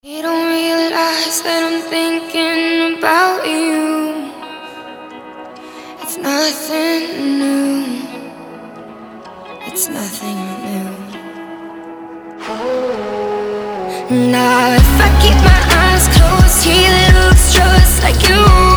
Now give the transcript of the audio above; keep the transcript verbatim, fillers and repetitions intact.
You don't realize that I'm thinking about you. It's nothing new. It's nothing new. Now if I keep my eyes closed, he looks just like you.